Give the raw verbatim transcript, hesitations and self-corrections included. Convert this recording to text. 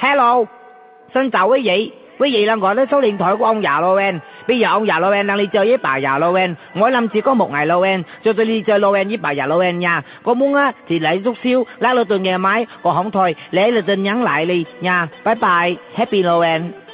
Hello, xin chào quý vị. Quý vị đang gọi đến số điện thoại của ông già Noel. Bây giờ ông già Noel đang đi chơi với bà già Noel. Mỗi năm chỉ có một ngày Noel, cho tôi đi chơi Noel với bà già Noel nha. Có muốn á thì lại chút xíu, lát nữa tôi nghe máy. Còn không thôi, lẽ là tin nhắn lại đi nha. Bye bye, Happy Noel.